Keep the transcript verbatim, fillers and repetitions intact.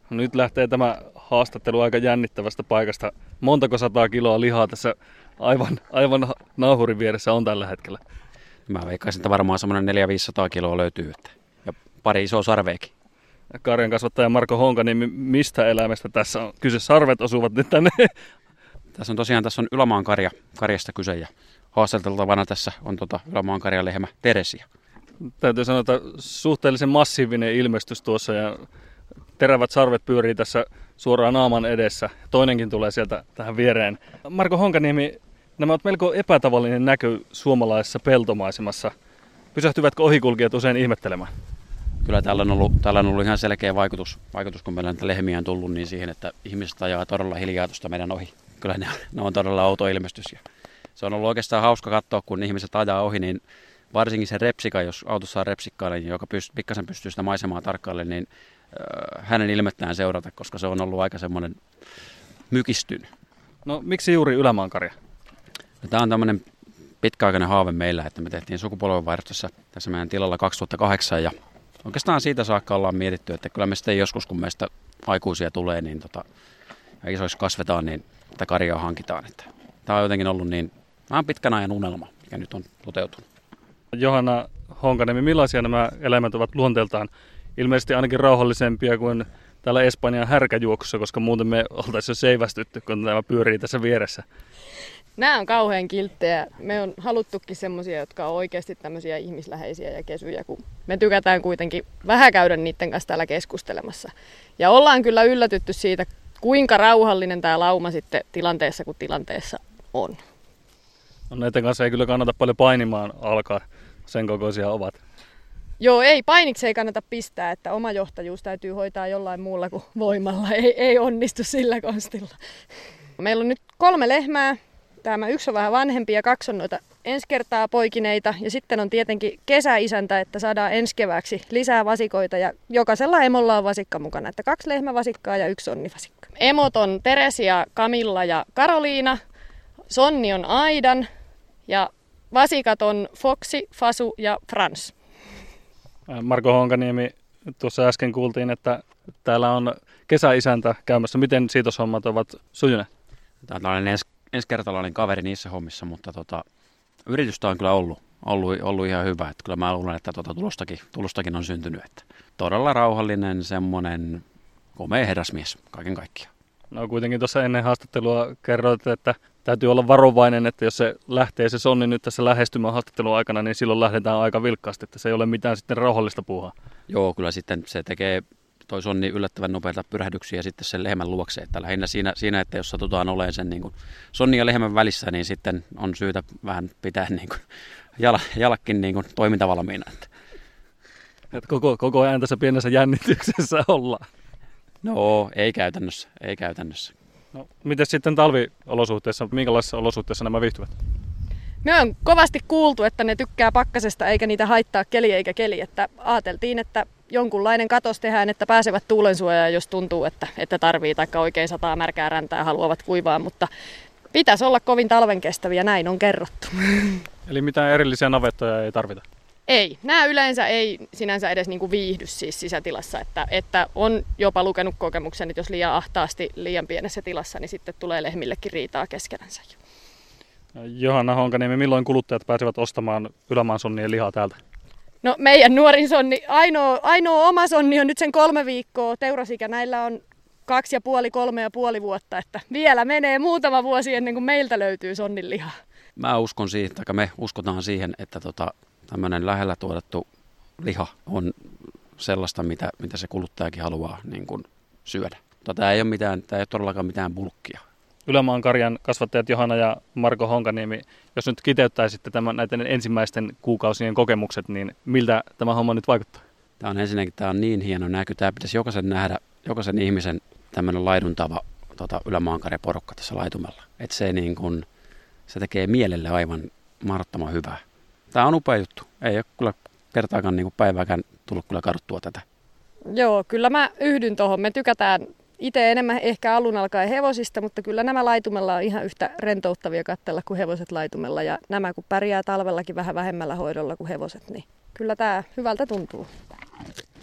Nyt lähtee tämä haastattelu aika jännittävästä paikasta. Montako sataa kiloa lihaa tässä aivan, aivan nauhurin vieressä on tällä hetkellä? Mä veikkaisin, että varmaan semmoinen neljäsataa viisisataa kiloa löytyy. Ja pari isoa sarveekin. Karjan kasvattaja Marko Honka, niin mistä eläimestä tässä on kyse? Sarvet osuvat nyt tänne. Tässä on tosiaan tässä on Ylämaan karja, karjasta kyse ja haastateltavana tässä on tota Ylämaan karjan lehmä Teresia. Täytyy sanoa, että suhteellisen massiivinen ilmestys tuossa ja terävät sarvet pyörii tässä suoraan naaman edessä. Toinenkin tulee sieltä tähän viereen. Marko Honkaniemi, nämä ovat melko epätavallinen näky suomalaisessa peltomaisemassa. Pysähtyvätkö ohikulkijat usein ihmettelemään? Kyllä täällä on ollut, täällä on ollut ihan selkeä vaikutus, vaikutus, kun meillä näitä lehmiä on tullut, niin siihen, että ihmiset ajaa todella hiljaa tuosta meidän ohi. Kyllä ne, ne on todella outo ilmestys. Ja se on ollut oikeastaan hauska katsoa, kun ihmiset ajaa ohi, niin varsinkin se repsika, jos autossa on repsikkainen, joka pyst, pikkasen pystyy sitä maisemaa tarkkailemaan, niin äh, hänen ilmettään seurata, koska se on ollut aika semmoinen mykistyn. No miksi juuri Ylämaan karja? No, tämä on tämmöinen pitkäaikainen haave meillä, että me tehtiin sukupolvenvaihdossa tässä meidän tilalla kaksituhattakahdeksan ja oikeastaan siitä saakka ollaan mietitty, että kyllä me sitten joskus, kun meistä aikuisia tulee niin tota, ja isoiksi kasvetaan, niin tätä karjaa hankitaan. Että tämä on jotenkin ollut niin vähän pitkän ajan unelma, mikä nyt on toteutunut. Johanna Honkaniemi, millaisia nämä eläimet ovat luonteeltaan? Ilmeisesti ainakin rauhallisempia kuin täällä Espanjan härkäjuoksussa, koska muuten me oltaisiin jo seivästytty, kun tämä pyörii tässä vieressä. Nämä on kauhean kilttejä. Me on haluttukin semmoisia, jotka on oikeasti tämmöisiä ihmisläheisiä ja kesyjä, kun me tykätään kuitenkin vähän käydä niiden kanssa täällä keskustelemassa. Ja ollaan kyllä yllätytty siitä, kuinka rauhallinen tämä lauma sitten tilanteessa kuin tilanteessa on. No, näiden kanssa ei kyllä kannata paljon painimaan alkaa, sen kokoisia ovat. Joo, ei, painiksi ei kannata pistää, että oma johtajuus täytyy hoitaa jollain muulla kuin voimalla. Ei, ei onnistu sillä konstilla. Meillä on nyt kolme lehmää. Tämä yksi on vähän vanhempi ja kaksi on noita ensi kertaa poikineita. Ja sitten on tietenkin kesäisäntä, että saadaan ensi kevääksi lisää vasikoita. Ja jokaisella emolla on vasikka mukana, että kaksi lehmävasikkaa ja yksi sonnivasikka. Emot on Teresia, Camilla ja Karoliina. Sonni on Aidan ja vasikat on Foxy, Fasu ja Frans. Marko Honkaniemi, tuossa äsken kuultiin, että täällä on kesäisäntä käymässä. Miten siitoshommat ovat sujuneet? Tämä on ens, ensikertalainen kaveri niissä hommissa, mutta tota, yritystä on kyllä ollut, ollut, ollut ihan hyvä. Että kyllä mä luulen, että tota, tulostakin, tulostakin on syntynyt. Että todella rauhallinen, semmoinen komea herrasmies kaiken kaikkiaan. No kuitenkin tuossa ennen haastattelua kerroit, että täytyy olla varovainen, että jos se lähtee se sonni nyt tässä lähestymään haastattelun aikana, niin silloin lähdetään aika vilkkaasti, että se ei ole mitään sitten rauhallista puuhaa. Joo, kyllä sitten se tekee toi sonni yllättävän nopeita pyrähdyksiä sitten sen lehmän luokse. Että lähinnä siinä, siinä, että jos satutaan olemaan sen niin kuin sonnin ja lehmän välissä, niin sitten on syytä vähän pitää niin kuin jala, jalakkin niin kuin toimintavalmiina. Että. Et koko, koko ajan tässä pienessä jännityksessä ollaan. No, ei käytännössä, ei käytännössä. No, miten sitten talviolosuhteissa, minkälaisissa olosuhteissa nämä viihtyvät? Me on kovasti kuultu, että ne tykkää pakkasesta eikä niitä haittaa keli eikä keli. Että ajateltiin, että jonkunlainen katos tehdään, että pääsevät tuulensuojaan, jos tuntuu, että, että tarvii, taikka oikein sataa märkää räntää haluavat kuivaa, mutta pitäisi olla kovin talven kestäviä, näin on kerrottu. Eli mitään erillisiä navettoja ei tarvita? Ei. Nämä yleensä ei sinänsä edes niin kuin viihdy siis sisätilassa, että, että on jopa lukenut kokemuksen, että jos liian ahtaasti liian pienessä tilassa, niin sitten tulee lehmillekin riitaa keskenänsä. Johanna Honkaniemi, milloin kuluttajat pääsevät ostamaan Ylämaan sonnien lihaa täältä? No meidän nuorin sonni, ainoa, ainoa oma sonni on nyt sen kolme viikkoa. Teurasikä näillä on kaksi ja puoli, kolme ja puoli vuotta, että vielä menee muutama vuosi ennen kuin meiltä löytyy sonnin lihaa. Mä uskon siihen, tai me uskotaan siihen, että tota, tämmöinen lähellä tuotettu liha on sellaista, mitä, mitä se kuluttajakin haluaa niin kuin syödä. Tämä ei ole mitään, tämä ei ole todellakaan mitään bulkkia. Ylämaan karjan kasvattajat Johanna ja Marko Honkaniemi, jos nyt kiteyttäisitte tämän, näiden ensimmäisten kuukausien kokemukset, niin miltä tämä homma nyt vaikuttaa? Tämä on ensinnäkin tämä on niin hieno näky. Tämä pitäisi jokaisen nähdä, jokaisen ihmisen tämmöinen laiduntava tota, Ylämaan karjan porukka tässä laitumella. Että se, niin kun, se tekee mielelle aivan mahdottoman hyvää. Tämä on upea juttu. Ei ole kyllä kertaakaan niin kuin päivääkään tullut kyllä katsottua tätä. Joo, kyllä mä yhdyn tuohon. Me tykätään itse enemmän ehkä alun alkaen hevosista, mutta kyllä nämä laitumella on ihan yhtä rentouttavia katsella kuin hevoset laitumella. Ja nämä kun pärjää talvellakin vähän vähemmällä hoidolla kuin hevoset, niin kyllä tämä hyvältä tuntuu.